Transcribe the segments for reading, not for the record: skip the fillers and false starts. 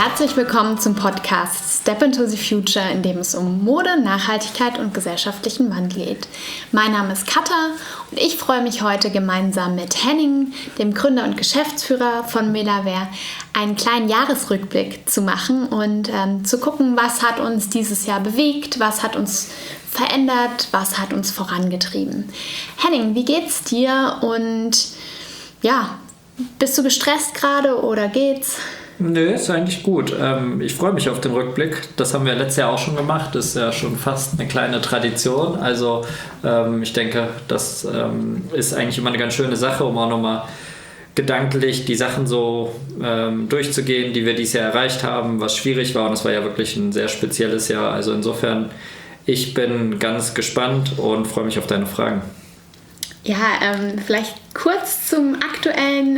Herzlich willkommen zum Podcast Step into the Future, in dem es um Mode, Nachhaltigkeit und gesellschaftlichen Wandel geht. Mein Name ist Katha und ich freue mich heute gemeinsam mit Henning, dem Gründer und Geschäftsführer von Melawear, einen kleinen Jahresrückblick zu machen und zu gucken, was hat uns dieses Jahr bewegt, was hat uns verändert, was hat uns vorangetrieben. Henning, wie geht's dir und ja, bist du gestresst gerade oder geht's? Nö, ist eigentlich gut. Ich freue mich auf den Rückblick. Das haben wir letztes Jahr auch schon gemacht. Das ist ja schon fast eine kleine Tradition. Also ich denke, das ist eigentlich immer eine ganz schöne Sache, um auch nochmal gedanklich die Sachen so durchzugehen, die wir dieses Jahr erreicht haben, was schwierig war. Und es war ja wirklich ein sehr spezielles Jahr. Also insofern, ich bin ganz gespannt und freue mich auf deine Fragen. Ja, vielleicht kurz zum aktuellen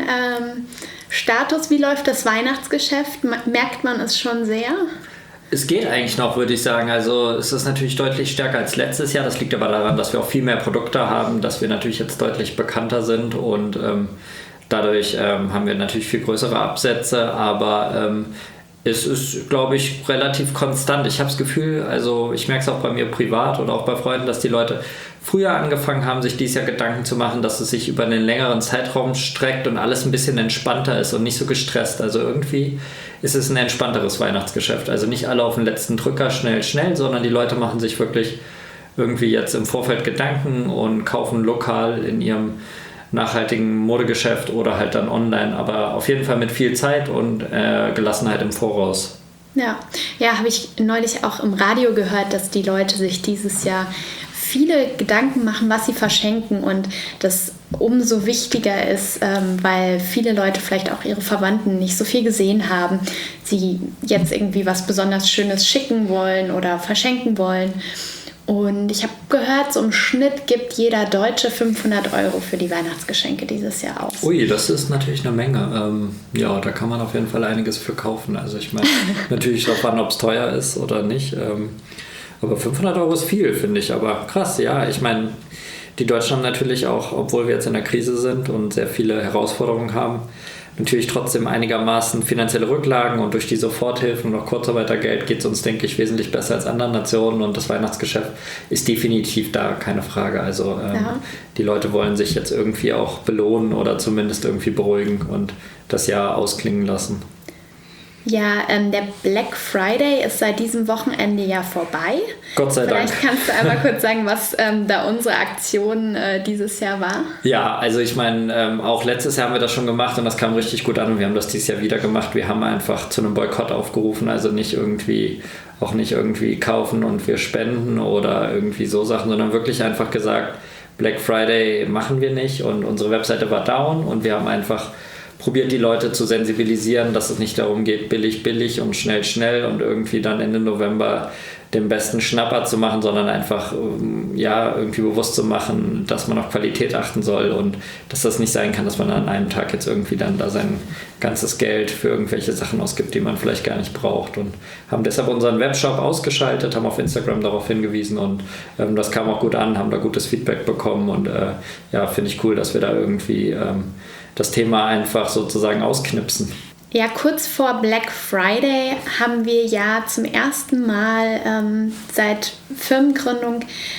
Status. Wie läuft das Weihnachtsgeschäft? Merkt man es schon sehr? Es geht eigentlich noch, würde ich sagen. Also es ist natürlich deutlich stärker als letztes Jahr. Das liegt aber daran, dass wir auch viel mehr Produkte haben, dass wir natürlich jetzt deutlich bekannter sind und dadurch haben wir natürlich viel größere Absätze, aber es ist, glaube ich, relativ konstant. Ich habe das Gefühl, also ich merke es auch bei mir privat oder auch bei Freunden, dass die Leute früher angefangen haben, sich dieses Jahr Gedanken zu machen, dass es sich über einen längeren Zeitraum streckt und alles ein bisschen entspannter ist und nicht so gestresst. Also irgendwie ist es ein entspannteres Weihnachtsgeschäft. Also nicht alle auf den letzten Drücker schnell, sondern die Leute machen sich wirklich irgendwie jetzt im Vorfeld Gedanken und kaufen lokal in ihrem nachhaltigen Modegeschäft oder halt dann online, aber auf jeden Fall mit viel Zeit und Gelassenheit im Voraus. Ja, habe ich neulich auch im Radio gehört, dass die Leute sich dieses Jahr viele Gedanken machen, was sie verschenken und das umso wichtiger ist, weil viele Leute vielleicht auch ihre Verwandten nicht so viel gesehen haben, sie jetzt irgendwie was besonders Schönes schicken wollen oder verschenken wollen. Und ich habe gehört, so im Schnitt gibt jeder Deutsche 500 € für die Weihnachtsgeschenke dieses Jahr aus. Ui, das ist natürlich eine Menge. Ja, da kann man auf jeden Fall einiges für kaufen. Also ich meine, natürlich darauf an, ob es teuer ist oder nicht. Aber 500 € ist viel, finde ich. Aber krass, ja. Ich meine, die Deutschen haben natürlich auch, obwohl wir jetzt in der Krise sind und sehr viele Herausforderungen haben, natürlich trotzdem einigermaßen finanzielle Rücklagen und durch die Soforthilfen und auch Kurzarbeitergeld geht es uns, denke ich, wesentlich besser als anderen Nationen und das Weihnachtsgeschäft ist definitiv da, keine Frage. Also die Leute wollen sich jetzt irgendwie auch belohnen oder zumindest irgendwie beruhigen und das Jahr ausklingen lassen. Ja, der Black Friday ist seit diesem Wochenende ja vorbei. Gott sei Dank. Vielleicht kannst du einmal kurz sagen, was da unsere Aktion dieses Jahr war. Ja, also ich meine, auch letztes Jahr haben wir das schon gemacht und das kam richtig gut an und wir haben das dieses Jahr wieder gemacht. Wir haben einfach zu einem Boykott aufgerufen, also nicht irgendwie kaufen und wir spenden oder irgendwie so Sachen, sondern wirklich einfach gesagt, Black Friday machen wir nicht und unsere Webseite war down und wir haben einfach probiert die Leute zu sensibilisieren, dass es nicht darum geht, billig und schnell und irgendwie dann Ende November den besten Schnapper zu machen, sondern einfach irgendwie bewusst zu machen, dass man auf Qualität achten soll und dass das nicht sein kann, dass man an einem Tag jetzt irgendwie dann da sein ganzes Geld für irgendwelche Sachen ausgibt, die man vielleicht gar nicht braucht und haben deshalb unseren Webshop ausgeschaltet, haben auf Instagram darauf hingewiesen und das kam auch gut an, haben da gutes Feedback bekommen und finde ich cool, dass wir da irgendwie das Thema einfach sozusagen ausknipsen. Ja, kurz vor Black Friday haben wir ja zum ersten Mal seit Firmengründung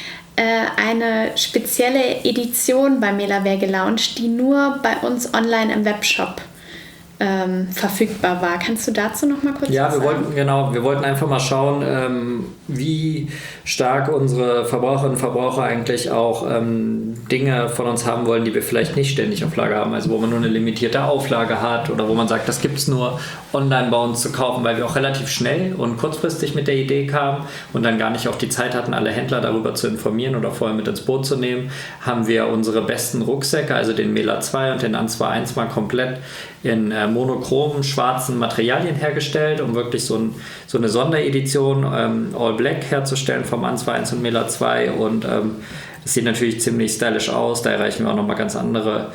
eine spezielle Edition bei Melawear gelauncht, die nur bei uns online im Webshop verfügbar war. Kannst du dazu noch mal kurz was sagen? Wir wollten einfach mal schauen, wie stark unsere Verbraucherinnen und Verbraucher eigentlich auch Dinge von uns haben wollen, die wir vielleicht nicht ständig auf Lager haben, also wo man nur eine limitierte Auflage hat oder wo man sagt, das gibt es nur online bei uns zu kaufen, weil wir auch relativ schnell und kurzfristig mit der Idee kamen und dann gar nicht auch die Zeit hatten, alle Händler darüber zu informieren oder vorher mit ins Boot zu nehmen, haben wir unsere besten Rucksäcke, also den Mela 2 und den Anzwa 1 mal komplett in monochromen schwarzen Materialien hergestellt, um wirklich so eine Sonderedition All Black herzustellen vom Anzwa 1 und Mela 2 und das sieht natürlich ziemlich stylisch aus, da erreichen wir auch nochmal ganz andere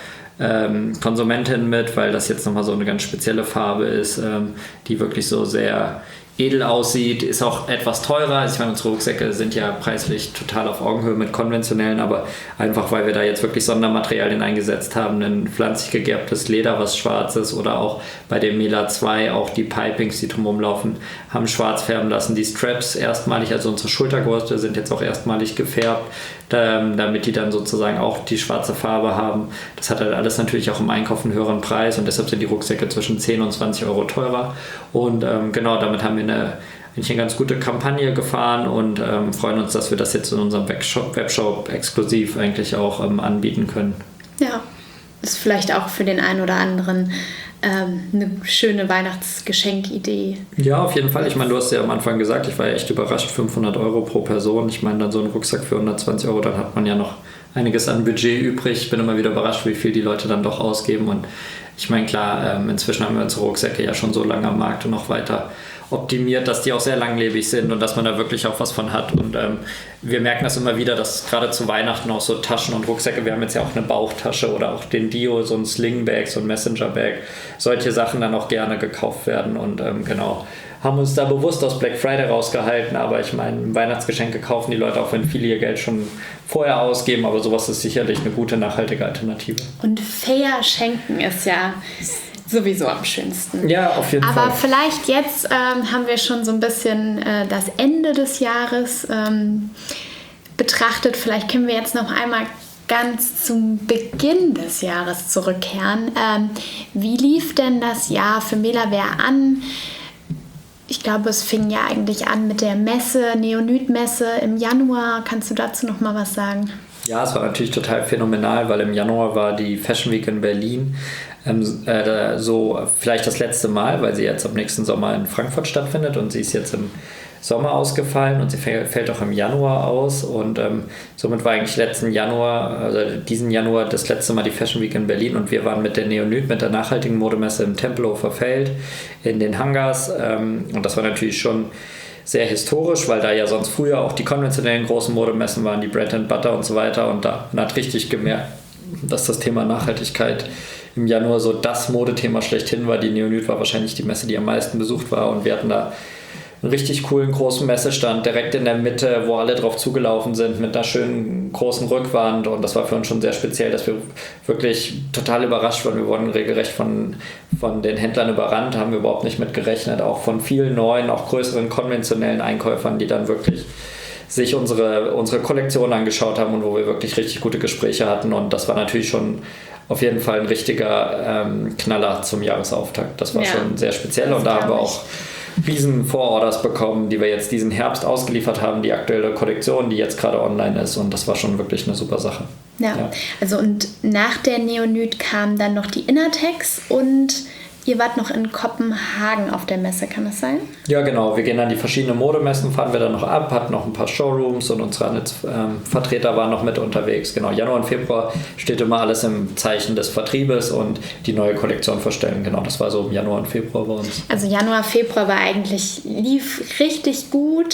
Konsumentinnen mit, weil das jetzt nochmal so eine ganz spezielle Farbe ist, die wirklich so sehr edel aussieht, ist auch etwas teurer. Also ich meine, unsere Rucksäcke sind ja preislich total auf Augenhöhe mit konventionellen, aber einfach, weil wir da jetzt wirklich Sondermaterialien eingesetzt haben, ein pflanzlich gegerbtes Leder, was schwarz ist, oder auch bei dem Mela 2 auch die Pipings, die drumherum laufen, haben schwarz färben lassen. Die Straps erstmalig, also unsere Schultergurte sind jetzt auch erstmalig gefärbt, damit die dann sozusagen auch die schwarze Farbe haben. Das hat halt alles natürlich auch im Einkauf einen höheren Preis und deshalb sind die Rucksäcke zwischen 10 und 20 Euro teurer. Und genau, damit haben wir eigentlich eine ganz gute Kampagne gefahren und freuen uns, dass wir das jetzt in unserem Webshop exklusiv eigentlich auch anbieten können. Ja, ist vielleicht auch für den einen oder anderen eine schöne Weihnachtsgeschenkidee. Ja, auf jeden Fall. Ich meine, du hast ja am Anfang gesagt, ich war ja echt überrascht, 500 Euro pro Person. Ich meine, dann so ein Rucksack für 120 Euro, dann hat man ja noch einiges an Budget übrig. Ich bin immer wieder überrascht, wie viel die Leute dann doch ausgeben. Und ich meine, klar, inzwischen haben wir unsere Rucksäcke ja schon so lange am Markt und noch weiter optimiert, dass die auch sehr langlebig sind und dass man da wirklich auch was von hat. Und wir merken das immer wieder, dass gerade zu Weihnachten auch so Taschen und Rucksäcke, wir haben jetzt ja auch eine Bauchtasche oder auch den Dio, so ein Slingbag, so ein Messengerbag, solche Sachen dann auch gerne gekauft werden und genau, haben uns da bewusst aus Black Friday rausgehalten, aber ich meine, Weihnachtsgeschenke kaufen die Leute auch, wenn viele ihr Geld schon vorher ausgeben, aber sowas ist sicherlich eine gute, nachhaltige Alternative. Und fair schenken ist ja sowieso am schönsten. Ja, auf jeden Fall. Aber vielleicht jetzt haben wir schon so ein bisschen das Ende des Jahres betrachtet. Vielleicht können wir jetzt noch einmal ganz zum Beginn des Jahres zurückkehren. Wie lief denn das Jahr für Melawear an? Ich glaube, es fing ja eigentlich an mit der Messe, Neonyt-Messe im Januar. Kannst du dazu noch mal was sagen? Ja, es war natürlich total phänomenal, weil im Januar war die Fashion Week in Berlin so vielleicht das letzte Mal, weil sie jetzt ab nächsten Sommer in Frankfurt stattfindet und sie ist jetzt im Sommer ausgefallen und sie fällt auch im Januar aus und somit war eigentlich diesen Januar das letzte Mal die Fashion Week in Berlin und wir waren mit der Neonyt, mit der nachhaltigen Modemesse im Tempelhofer Feld in den Hangars und das war natürlich schon sehr historisch, weil da ja sonst früher auch die konventionellen großen Modemessen waren, die Bread and Butter und so weiter und da man hat richtig gemerkt, dass das Thema Nachhaltigkeit im Januar so das Modethema schlechthin war. Die Neonyt war wahrscheinlich die Messe, die am meisten besucht war und wir hatten da einen richtig coolen großen Messestand direkt in der Mitte, wo alle drauf zugelaufen sind mit einer schönen großen Rückwand und das war für uns schon sehr speziell, dass wir wirklich total überrascht waren. Wir wurden regelrecht von den Händlern überrannt, haben wir überhaupt nicht mit gerechnet, auch von vielen neuen, auch größeren konventionellen Einkäufern, die dann wirklich sich unsere Kollektion angeschaut haben und wo wir wirklich richtig gute Gespräche hatten und das war natürlich schon auf jeden Fall ein richtiger Knaller zum Jahresauftakt. Das war schon sehr speziell und da haben wir auch riesen Vororders bekommen, die wir jetzt diesen Herbst ausgeliefert haben, die aktuelle Kollektion, die jetzt gerade online ist und das war schon wirklich eine super Sache. Ja. Also und nach der Neonyt kamen dann noch die Innertex und ihr wart noch in Kopenhagen auf der Messe, kann das sein? Ja, genau. Wir gehen an die verschiedenen Modemessen, fahren wir dann noch ab, hatten noch ein paar Showrooms und unsere Vertreter waren noch mit unterwegs. Genau, Januar und Februar steht immer alles im Zeichen des Vertriebes und die neue Kollektion vorstellen. Genau, das war so im Januar und Februar bei uns. Also Januar, Februar lief richtig gut.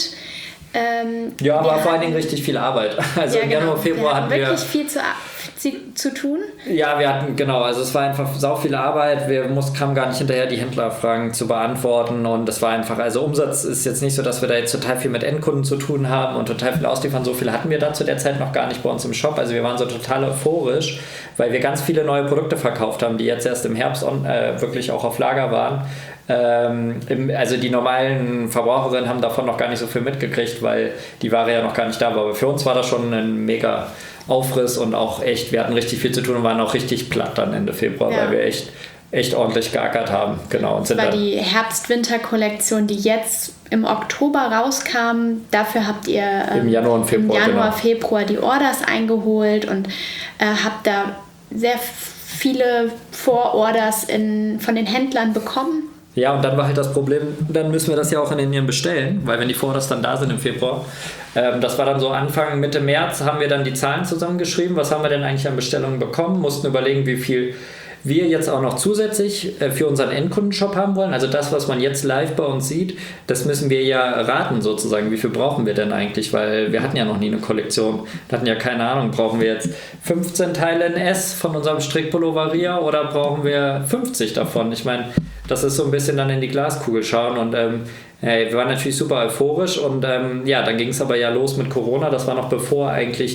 Ja, aber vor allen Dingen richtig viel Arbeit. Also im Januar, Februar hatten wir wirklich viel zu tun. Ja, wir hatten, genau, also es war einfach sau viel Arbeit, wir kamen gar nicht hinterher, die Händlerfragen zu beantworten und das war einfach, also Umsatz ist jetzt nicht so, dass wir da jetzt total viel mit Endkunden zu tun haben und total viel ausliefern, so viel hatten wir da zu der Zeit noch gar nicht bei uns im Shop, also wir waren so total euphorisch, weil wir ganz viele neue Produkte verkauft haben, die jetzt erst im Herbst wirklich auch auf Lager waren. Also die normalen Verbraucherinnen haben davon noch gar nicht so viel mitgekriegt, weil die Ware ja noch gar nicht da war, aber für uns war das schon ein mega Aufriss und auch echt, wir hatten richtig viel zu tun und waren auch richtig platt dann Ende Februar, weil wir echt ordentlich geackert haben. Genau, und das war die Herbst-Winter-Kollektion, die jetzt im Oktober rauskam. Dafür habt ihr im Januar und Februar, Februar die Orders eingeholt und habt da sehr viele Vororders von den Händlern bekommen. Ja, und dann war halt das Problem, dann müssen wir das ja auch in Indien bestellen, weil wenn die Vororders dann da sind im Februar, das war dann so Anfang, Mitte März, haben wir dann die Zahlen zusammengeschrieben, was haben wir denn eigentlich an Bestellungen bekommen, mussten überlegen, wie viel wir jetzt auch noch zusätzlich für unseren Endkundenshop haben wollen. Also das, was man jetzt live bei uns sieht, das müssen wir ja raten sozusagen. Wie viel brauchen wir denn eigentlich? Weil wir hatten ja noch nie eine Kollektion. Wir hatten ja keine Ahnung, brauchen wir jetzt 15 Teile in S von unserem Strickpullover Ria oder brauchen wir 50 davon? Ich meine, das ist so ein bisschen dann in die Glaskugel schauen und Wir waren natürlich super euphorisch und dann ging es aber ja los mit Corona. Das war noch bevor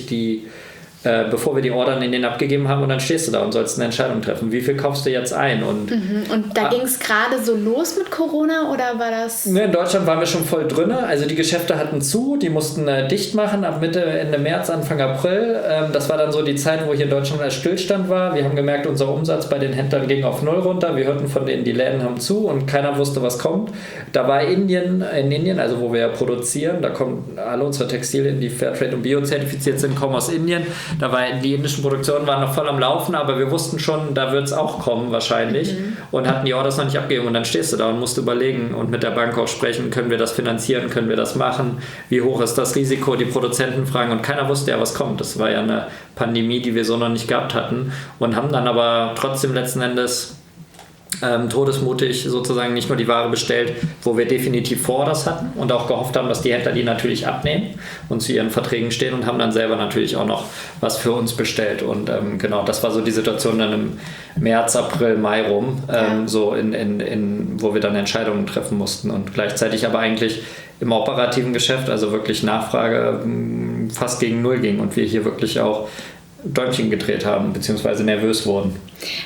wir die Order in den abgegeben haben und dann stehst du da und sollst eine Entscheidung treffen. Wie viel kaufst du jetzt ein? Und da ging es gerade so los mit Corona oder war das... In Deutschland waren wir schon voll drin. Also die Geschäfte hatten zu, die mussten dicht machen ab Ende März, Anfang April. Das war dann so die Zeit, wo hier in Deutschland der Stillstand war. Wir haben gemerkt, unser Umsatz bei den Händlern ging auf 0 runter. Wir hörten von denen, die Läden haben zu und keiner wusste, was kommt. Da war in Indien, also wo wir ja produzieren, da kommen alle unsere Textilien, die Fairtrade und Bio-zertifiziert sind, kommen aus Indien. Die indischen Produktionen waren noch voll am Laufen, aber wir wussten schon, da wird es auch kommen wahrscheinlich und hatten die Orders noch nicht abgegeben und dann stehst du da und musst überlegen und mit der Bank auch sprechen, können wir das finanzieren, können wir das machen, wie hoch ist das Risiko, die Produzenten fragen und keiner wusste ja, was kommt. Das war ja eine Pandemie, die wir so noch nicht gehabt hatten und haben dann aber trotzdem letzten Endes todesmutig sozusagen nicht nur die Ware bestellt, wo wir definitiv Vororders hatten und auch gehofft haben, dass die Händler die natürlich abnehmen und zu ihren Verträgen stehen und haben dann selber natürlich auch noch was für uns bestellt und das war so die Situation dann im März, April, Mai rum, so wo wir dann Entscheidungen treffen mussten und gleichzeitig aber eigentlich im operativen Geschäft, also wirklich Nachfrage fast gegen Null ging und wir hier wirklich auch Däumchen gedreht haben, beziehungsweise nervös wurden.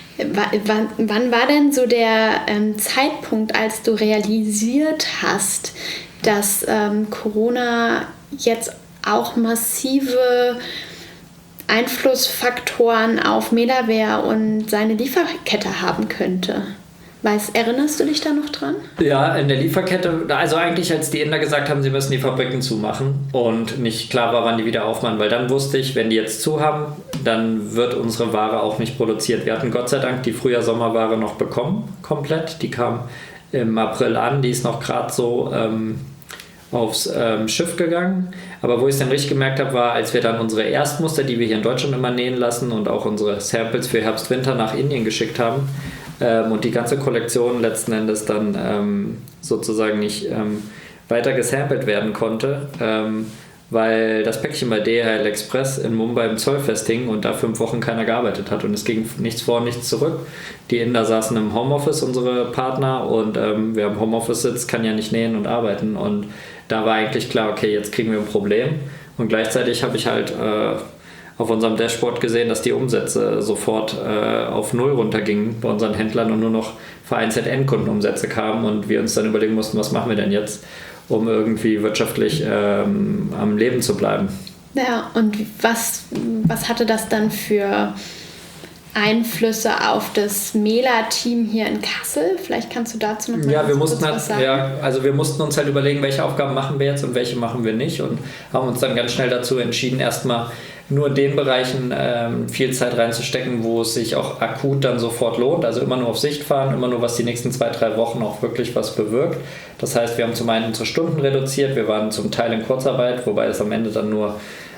Wann war denn so der Zeitpunkt, als du realisiert hast, dass Corona jetzt auch massive Einflussfaktoren auf Melaware und seine Lieferkette haben könnte? Erinnerst du dich da noch dran? Ja, in der Lieferkette, also eigentlich als die Inder gesagt haben, sie müssen die Fabriken zumachen und nicht klar war, wann die wieder aufmachen, weil dann wusste ich, wenn die jetzt zu haben, dann wird unsere Ware auch nicht produziert. Wir hatten Gott sei Dank die Frühjahr-Sommerware noch bekommen, komplett. Die kam im April an, die ist noch gerade so aufs Schiff gegangen. Aber wo ich es dann richtig gemerkt habe, war, als wir dann unsere Erstmuster, die wir hier in Deutschland immer nähen lassen und auch unsere Samples für Herbst-Winter nach Indien geschickt haben, und die ganze Kollektion letzten Endes dann sozusagen nicht weiter gesampelt werden konnte, weil das Päckchen bei DHL Express in Mumbai im Zollfest hing und da 5 Wochen keiner gearbeitet hat und es ging nichts vor, nichts zurück. Die Inder saßen im Homeoffice, unsere Partner, und wer im Homeoffice sitzt, kann ja nicht nähen und arbeiten und da war eigentlich klar, okay, jetzt kriegen wir ein Problem und gleichzeitig habe ich halt auf unserem Dashboard gesehen, dass die Umsätze sofort auf 0 runtergingen bei unseren Händlern und nur noch vereinzelt Endkundenumsätze kamen und wir uns dann überlegen mussten, was machen wir denn jetzt, um irgendwie wirtschaftlich am Leben zu bleiben. Ja, und was hatte das dann für Einflüsse auf das Mela-Team hier in Kassel? Vielleicht kannst du dazu noch mal was sagen. Wir mussten uns halt überlegen, welche Aufgaben machen wir jetzt und welche machen wir nicht und haben uns dann ganz schnell dazu entschieden, erstmal nur in den Bereichen viel Zeit reinzustecken, wo es sich auch akut dann sofort lohnt. Also immer nur auf Sicht fahren, immer nur, was die nächsten 2-3 Wochen auch wirklich was bewirkt. Das heißt, wir haben zum einen unsere Stunden reduziert, wir waren zum Teil in Kurzarbeit, wobei es am Ende dann nur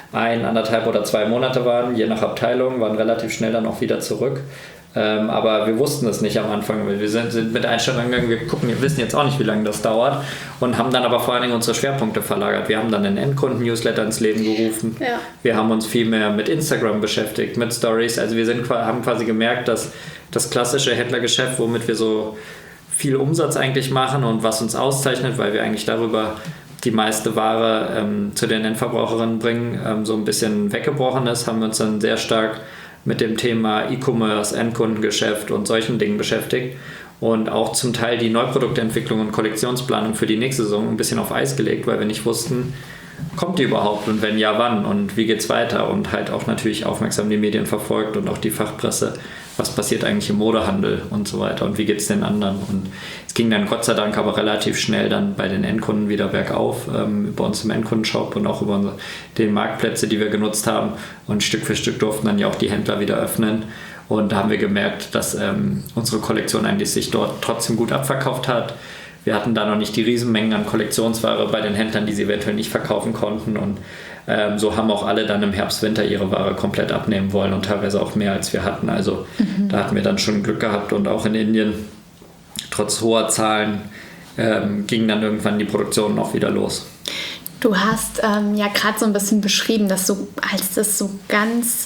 1,5 oder 2 Monate waren, je nach Abteilung, waren relativ schnell dann auch wieder zurück. Aber wir wussten es nicht am Anfang. Wir sind mit der Einstellung gegangen, wir wissen jetzt auch nicht, wie lange das dauert und haben dann aber vor allen Dingen unsere Schwerpunkte verlagert. Wir haben dann einen Endkunden-Newsletter ins Leben gerufen. Ja. Wir haben uns viel mehr mit Instagram beschäftigt, mit Stories. Also haben quasi gemerkt, dass das klassische Händlergeschäft, womit wir so viel Umsatz eigentlich machen und was uns auszeichnet, weil wir eigentlich darüber die meiste Ware zu den Endverbraucherinnen bringen, so ein bisschen weggebrochen ist, haben wir uns dann sehr stark mit dem Thema E-Commerce, Endkundengeschäft und solchen Dingen beschäftigt und auch zum Teil die Neuproduktentwicklung und Kollektionsplanung für die nächste Saison ein bisschen auf Eis gelegt, weil wir nicht wussten, kommt die überhaupt und wenn ja, wann und wie geht's weiter und halt auch natürlich aufmerksam die Medien verfolgt und auch die Fachpresse, was passiert eigentlich im Modehandel und so weiter und wie geht's den anderen und es ging dann Gott sei Dank aber relativ schnell dann bei den Endkunden wieder bergauf, bei uns im Endkundenshop und auch über die Marktplätze, die wir genutzt haben und Stück für Stück durften dann ja auch die Händler wieder öffnen und da haben wir gemerkt, dass unsere Kollektion eigentlich sich dort trotzdem gut abverkauft hat. Wir hatten da noch nicht die Riesenmengen an Kollektionsware bei den Händlern, die sie eventuell nicht verkaufen konnten und so haben auch alle dann im Herbst, Winter ihre Ware komplett abnehmen wollen und teilweise auch mehr als wir hatten. Also da hatten wir dann schon Glück gehabt und auch in Indien, trotz hoher Zahlen, ging dann irgendwann die Produktion noch wieder los. Du hast ja gerade so ein bisschen beschrieben, dass so, als das so ganz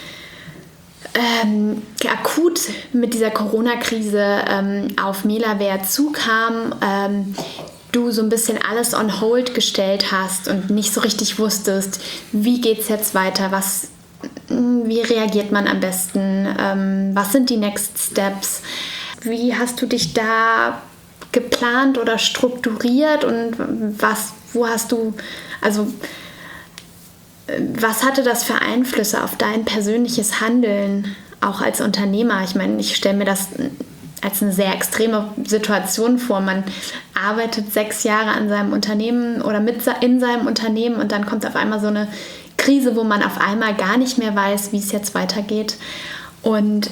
akut mit dieser Corona-Krise auf Melaware zukam, du so ein bisschen alles on hold gestellt hast und nicht so richtig wusstest, wie geht es jetzt weiter, wie reagiert man am besten, was sind die Next Steps, wie hast du dich da geplant oder strukturiert und was hatte das für Einflüsse auf dein persönliches Handeln, auch als Unternehmer? Ich meine, ich stelle mir das als eine sehr extreme Situation vor. Man arbeitet 6 Jahre an seinem Unternehmen oder in seinem Unternehmen und dann kommt auf einmal so eine Krise, wo man auf einmal gar nicht mehr weiß, wie es jetzt weitergeht und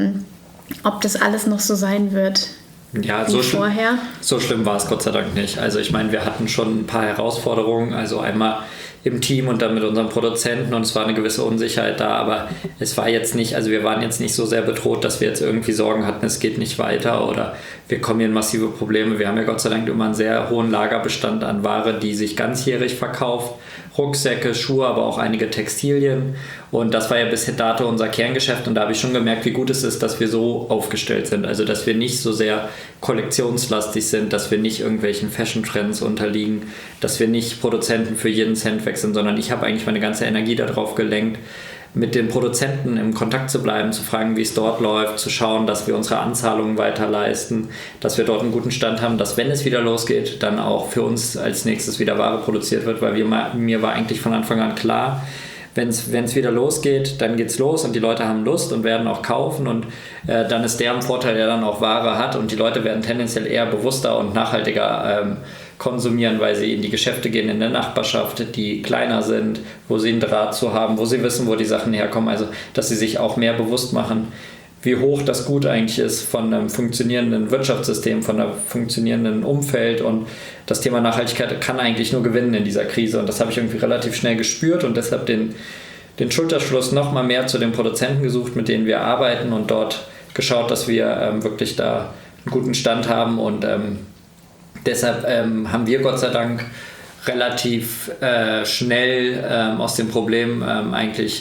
ob das alles noch so sein wird ja, wie vorher. So schlimm war es Gott sei Dank nicht. Also ich meine, wir hatten schon ein paar Herausforderungen, also einmal im Team und dann mit unseren Produzenten und es war eine gewisse Unsicherheit da, aber es war jetzt nicht, also wir waren jetzt nicht so sehr bedroht, dass wir jetzt irgendwie Sorgen hatten, es geht nicht weiter oder wir kommen hier in massive Probleme. Wir haben ja Gott sei Dank immer einen sehr hohen Lagerbestand an Ware, die sich ganzjährig verkauft, Rucksäcke, Schuhe, aber auch einige Textilien und das war ja bis dato unser Kerngeschäft und da habe ich schon gemerkt, wie gut es ist, dass wir so aufgestellt sind, also dass wir nicht so sehr kollektionslastig sind, dass wir nicht irgendwelchen Fashion-Trends unterliegen, dass wir nicht Produzenten für jeden Cent wechseln, sondern ich habe eigentlich meine ganze Energie darauf gelenkt, mit den Produzenten im Kontakt zu bleiben, zu fragen, wie es dort läuft, zu schauen, dass wir unsere Anzahlungen weiterleisten, dass wir dort einen guten Stand haben, dass wenn es wieder losgeht, dann auch für uns als nächstes wieder Ware produziert wird, weil mir war eigentlich von Anfang an klar, wenn es wieder losgeht, dann geht's los und die Leute haben Lust und werden auch kaufen und dann ist der ein Vorteil, der dann auch Ware hat und die Leute werden tendenziell eher bewusster und nachhaltiger konsumieren, weil sie in die Geschäfte gehen in der Nachbarschaft, die kleiner sind, wo sie einen Draht zu haben, wo sie wissen, wo die Sachen herkommen, also dass sie sich auch mehr bewusst machen, wie hoch das Gut eigentlich ist von einem funktionierenden Wirtschaftssystem, von einem funktionierenden Umfeld und das Thema Nachhaltigkeit kann eigentlich nur gewinnen in dieser Krise und das habe ich irgendwie relativ schnell gespürt und deshalb den Schulterschluss noch mal mehr zu den Produzenten gesucht, mit denen wir arbeiten und dort geschaut, dass wir wirklich da einen guten Stand haben und deshalb haben wir Gott sei Dank relativ schnell aus dem Problem eigentlich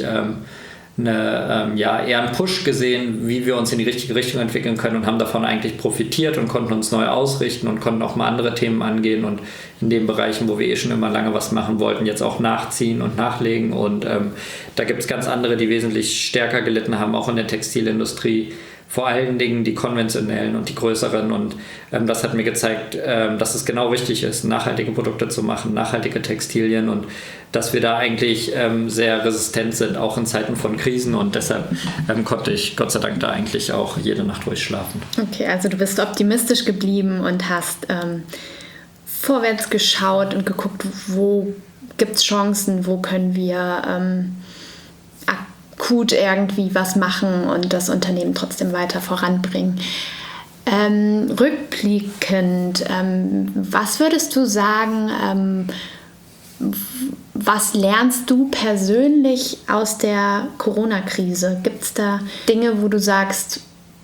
eher einen Push gesehen, wie wir uns in die richtige Richtung entwickeln können und haben davon eigentlich profitiert und konnten uns neu ausrichten und konnten auch mal andere Themen angehen und in den Bereichen, wo wir schon immer lange was machen wollten, jetzt auch nachziehen und nachlegen und da gibt es ganz andere, die wesentlich stärker gelitten haben, auch in der Textilindustrie. Vor allen Dingen die konventionellen und die größeren und das hat mir gezeigt, dass es genau richtig ist, nachhaltige Produkte zu machen, nachhaltige Textilien und dass wir da eigentlich sehr resistent sind, auch in Zeiten von Krisen und deshalb konnte ich Gott sei Dank da eigentlich auch jede Nacht ruhig schlafen. Okay, also du bist optimistisch geblieben und hast vorwärts geschaut und geguckt, wo gibt es Chancen, wo können wir akut irgendwie was machen und das Unternehmen trotzdem weiter voranbringen. Rückblickend, was würdest du sagen, was lernst du persönlich aus der Corona-Krise? Gibt es da Dinge, wo du sagst,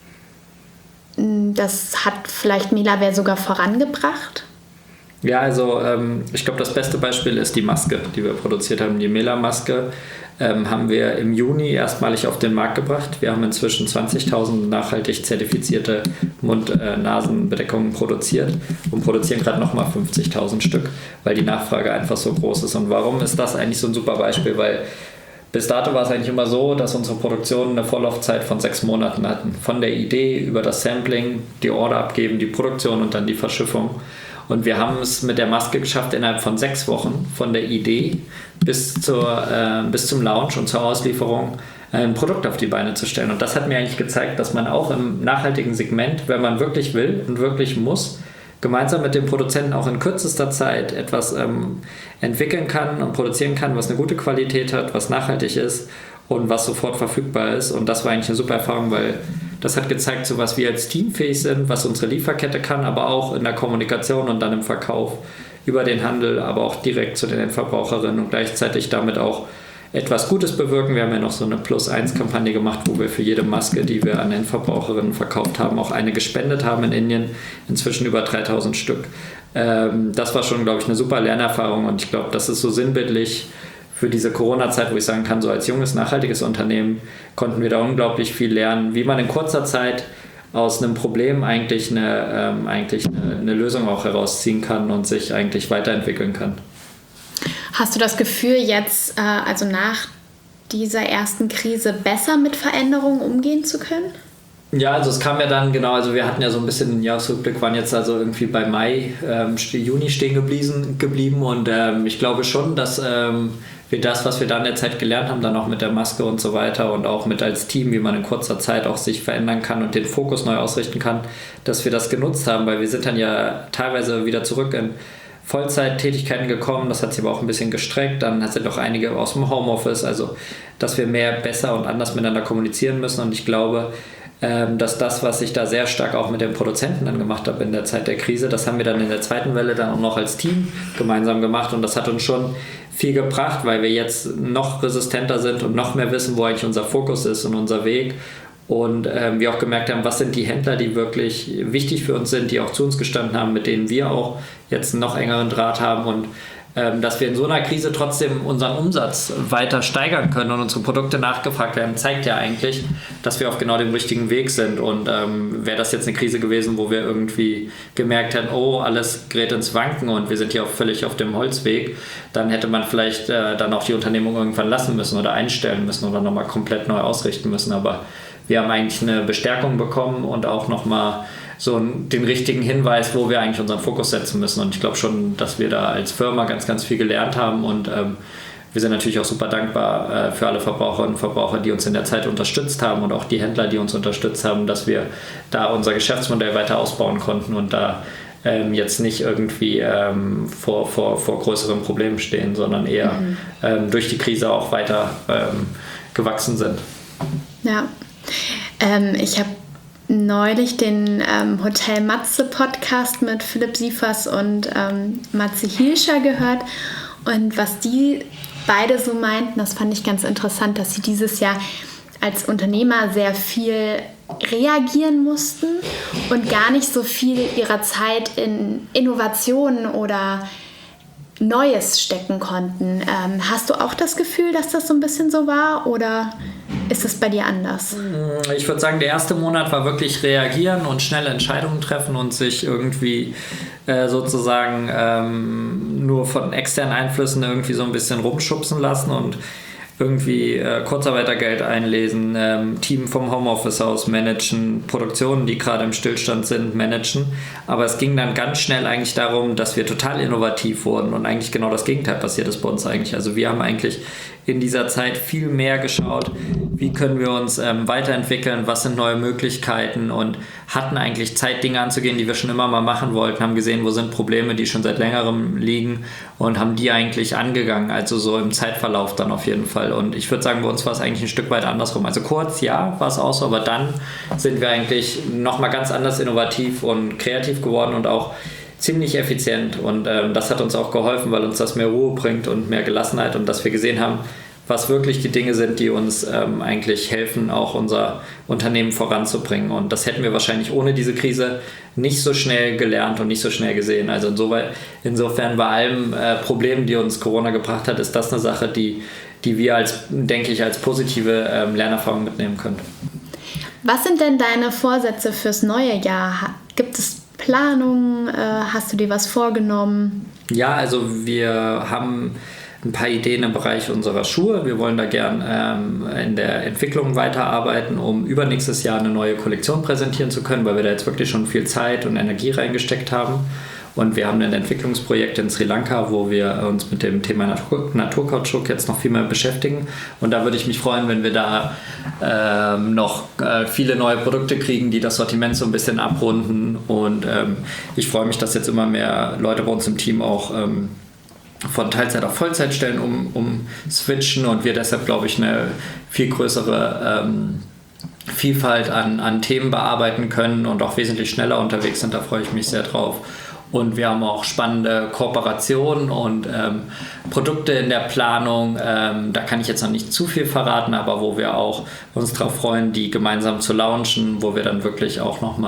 das hat vielleicht Melawear sogar vorangebracht? Ja, also ich glaube, das beste Beispiel ist die Maske, die wir produziert haben. Die Mela-Maske haben wir im Juni erstmalig auf den Markt gebracht. Wir haben inzwischen 20.000 nachhaltig zertifizierte Mund-Nasen-Bedeckungen produziert und produzieren gerade nochmal 50.000 Stück, weil die Nachfrage einfach so groß ist. Und warum ist das eigentlich so ein super Beispiel? Weil bis dato war es eigentlich immer so, dass unsere Produktionen eine Vorlaufzeit von 6 Monaten hatten. Von der Idee über das Sampling, die Order abgeben, die Produktion und dann die Verschiffung. Und wir haben es mit der Maske geschafft, innerhalb von 6 Wochen von der Idee bis zum Launch und zur Auslieferung ein Produkt auf die Beine zu stellen. Und das hat mir eigentlich gezeigt, dass man auch im nachhaltigen Segment, wenn man wirklich will und wirklich muss, gemeinsam mit dem Produzenten auch in kürzester Zeit etwas entwickeln kann und produzieren kann, was eine gute Qualität hat, was nachhaltig ist und was sofort verfügbar ist. Und das war eigentlich eine super Erfahrung, weil das hat gezeigt, so was wir als Team fähig sind, was unsere Lieferkette kann, aber auch in der Kommunikation und dann im Verkauf über den Handel, aber auch direkt zu den Endverbraucherinnen und gleichzeitig damit auch etwas Gutes bewirken. Wir haben ja noch so eine Plus-1-Kampagne gemacht, wo wir für jede Maske, die wir an Endverbraucherinnen verkauft haben, auch eine gespendet haben in Indien, inzwischen über 3.000 Stück. Das war schon, glaube ich, eine super Lernerfahrung und ich glaube, das ist so sinnbildlich für diese Corona-Zeit, wo ich sagen kann, so als junges, nachhaltiges Unternehmen konnten wir da unglaublich viel lernen, wie man in kurzer Zeit aus einem Problem eigentlich eine Lösung auch herausziehen kann und sich eigentlich weiterentwickeln kann. Hast du das Gefühl, jetzt, also nach dieser ersten Krise, besser mit Veränderungen umgehen zu können? Ja, also es kam ja dann, genau, also wir hatten ja so ein bisschen den Jahresrückblick, waren jetzt also irgendwie bei Mai, Juni stehen geblieben und ich glaube schon, dass wir das, was wir da in der Zeit gelernt haben, dann auch mit der Maske und so weiter und auch mit als Team, wie man in kurzer Zeit auch sich verändern kann und den Fokus neu ausrichten kann, dass wir das genutzt haben, weil wir sind dann ja teilweise wieder zurück in Vollzeittätigkeiten gekommen, das hat sich aber auch ein bisschen gestreckt, dann sind auch einige aus dem Homeoffice, also dass wir mehr, besser und anders miteinander kommunizieren müssen und ich glaube, dass das, was ich da sehr stark auch mit den Produzenten dann gemacht habe in der Zeit der Krise, das haben wir dann in der zweiten Welle dann auch noch als Team gemeinsam gemacht und das hat uns schon viel gebracht, weil wir jetzt noch resistenter sind und noch mehr wissen, wo eigentlich unser Fokus ist und unser Weg und wir auch gemerkt haben, was sind die Händler, die wirklich wichtig für uns sind, die auch zu uns gestanden haben, mit denen wir auch jetzt einen noch engeren Draht haben und dass wir in so einer Krise trotzdem unseren Umsatz weiter steigern können und unsere Produkte nachgefragt werden, zeigt ja eigentlich, dass wir auf genau dem richtigen Weg sind. Und wäre das jetzt eine Krise gewesen, wo wir irgendwie gemerkt hätten, oh, alles gerät ins Wanken und wir sind hier auch völlig auf dem Holzweg, dann hätte man vielleicht dann auch die Unternehmung irgendwann lassen müssen oder einstellen müssen oder nochmal komplett neu ausrichten müssen. Aber wir haben eigentlich eine Bestärkung bekommen und auch nochmal so den richtigen Hinweis, wo wir eigentlich unseren Fokus setzen müssen. Und ich glaube schon, dass wir da als Firma ganz, ganz viel gelernt haben. Und wir sind natürlich auch super dankbar für alle Verbraucherinnen und Verbraucher, die uns in der Zeit unterstützt haben und auch die Händler, die uns unterstützt haben, dass wir da unser Geschäftsmodell weiter ausbauen konnten und da jetzt nicht irgendwie vor größeren Problemen stehen, sondern eher durch die Krise auch weiter gewachsen sind. Ja, ich habe neulich den Hotel Matze Podcast mit Philipp Sievers und Matze Hilscher gehört und was die beide so meinten, das fand ich ganz interessant, dass sie dieses Jahr als Unternehmer sehr viel reagieren mussten und gar nicht so viel ihrer Zeit in Innovationen oder Neues stecken konnten. Hast du auch das Gefühl, dass das so ein bisschen so war oder ist es bei dir anders? Ich würde sagen, der erste Monat war wirklich reagieren und schnelle Entscheidungen treffen und sich irgendwie sozusagen nur von externen Einflüssen irgendwie so ein bisschen rumschubsen lassen und irgendwie Kurzarbeitergeld einlesen, Team vom Homeoffice aus managen, Produktionen, die gerade im Stillstand sind, managen. Aber es ging dann ganz schnell eigentlich darum, dass wir total innovativ wurden und eigentlich genau das Gegenteil passiert ist bei uns eigentlich. Also wir haben eigentlich in dieser Zeit viel mehr geschaut, wie können wir uns weiterentwickeln, was sind neue Möglichkeiten und hatten eigentlich Zeit, Dinge anzugehen, die wir schon immer mal machen wollten, haben gesehen, wo sind Probleme, die schon seit längerem liegen und haben die eigentlich angegangen, also so im Zeitverlauf dann auf jeden Fall. Und ich würde sagen, bei uns war es eigentlich ein Stück weit andersrum. Also kurz, ja, war es auch so, aber dann sind wir eigentlich nochmal ganz anders innovativ und kreativ geworden und auch ziemlich effizient und das hat uns auch geholfen, weil uns das mehr Ruhe bringt und mehr Gelassenheit und dass wir gesehen haben, was wirklich die Dinge sind, die uns eigentlich helfen, auch unser Unternehmen voranzubringen. Und das hätten wir wahrscheinlich ohne diese Krise nicht so schnell gelernt und nicht so schnell gesehen. Also insofern bei allen Problemen, die uns Corona gebracht hat, ist das eine Sache, die wir als positive Lernerfahrung mitnehmen können. Was sind denn deine Vorsätze fürs neue Jahr? Gibt es Planungen? Hast du dir was vorgenommen? Ja, also wir haben ein paar Ideen im Bereich unserer Schuhe. Wir wollen da gern in der Entwicklung weiterarbeiten, um übernächstes Jahr eine neue Kollektion präsentieren zu können, weil wir da jetzt wirklich schon viel Zeit und Energie reingesteckt haben. Und wir haben ein Entwicklungsprojekt in Sri Lanka, wo wir uns mit dem Thema Naturkautschuk jetzt noch viel mehr beschäftigen. Und da würde ich mich freuen, wenn wir da noch viele neue Produkte kriegen, die das Sortiment so ein bisschen abrunden. Und ich freue mich, dass jetzt immer mehr Leute bei uns im Team auch von Teilzeit auf Vollzeitstellen switchen und wir deshalb, glaube ich, eine viel größere Vielfalt an Themen bearbeiten können und auch wesentlich schneller unterwegs sind. Da freue ich mich sehr drauf. Und wir haben auch spannende Kooperationen und Produkte in der Planung. Da kann ich jetzt noch nicht zu viel verraten, aber wo wir auch uns darauf freuen, die gemeinsam zu launchen, wo wir dann wirklich auch nochmal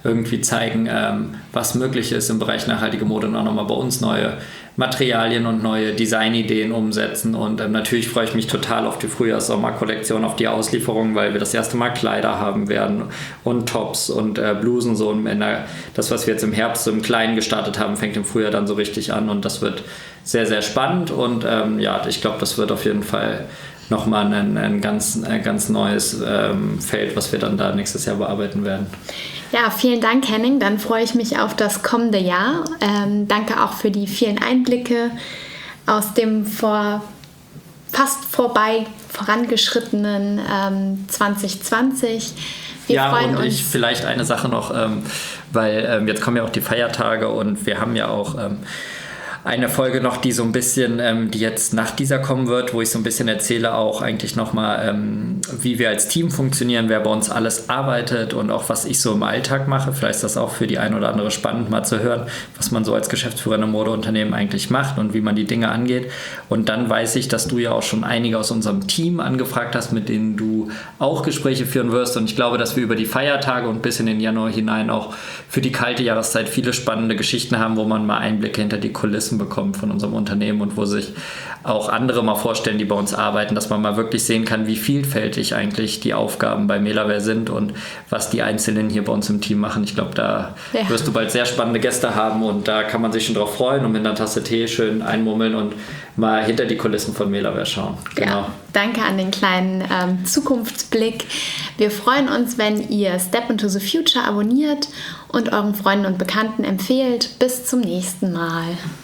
irgendwie zeigen, was möglich ist im Bereich nachhaltige Mode und auch nochmal bei uns neue Materialien und neue Designideen umsetzen. Und natürlich freue ich mich total auf die Frühjahrs-Sommer-Kollektion, auf die Auslieferung, weil wir das erste Mal Kleider haben werden und Tops und Blusen. So das, was wir jetzt im Herbst so im Kleinen gestartet haben, fängt im Frühjahr dann so richtig an und das wird sehr, sehr spannend. Und ich glaube, das wird auf jeden Fall nochmal ein ganz neues Feld, was wir dann da nächstes Jahr bearbeiten werden. Ja, vielen Dank, Henning. Dann freue ich mich auf das kommende Jahr. Danke auch für die vielen Einblicke aus dem fast vorangeschrittenen 2020. Wir freuen uns. Vielleicht eine Sache noch, weil jetzt kommen ja auch die Feiertage und wir haben ja auch eine Folge noch, die so ein bisschen, die jetzt nach dieser kommen wird, wo ich so ein bisschen erzähle auch eigentlich nochmal, wie wir als Team funktionieren, wer bei uns alles arbeitet und auch was ich so im Alltag mache. Vielleicht ist das auch für die ein oder andere spannend mal zu hören, was man so als Geschäftsführer in einem Modeunternehmen eigentlich macht und wie man die Dinge angeht. Und dann weiß ich, dass du ja auch schon einige aus unserem Team angefragt hast, mit denen du auch Gespräche führen wirst. Und ich glaube, dass wir über die Feiertage und bis in den Januar hinein auch für die kalte Jahreszeit viele spannende Geschichten haben, wo man mal Einblicke hinter die Kulissen bekommt von unserem Unternehmen und wo sich auch andere mal vorstellen, die bei uns arbeiten, dass man mal wirklich sehen kann, wie vielfältig eigentlich die Aufgaben bei Melawear sind und was die Einzelnen hier bei uns im Team machen. Ich glaube, da wirst du bald sehr spannende Gäste haben und da kann man sich schon drauf freuen und mit einer Tasse Tee schön einmummeln und mal hinter die Kulissen von Melawear schauen. Genau. Ja, danke an den kleinen Zukunftsblick. Wir freuen uns, wenn ihr Step into the Future abonniert und euren Freunden und Bekannten empfehlt. Bis zum nächsten Mal.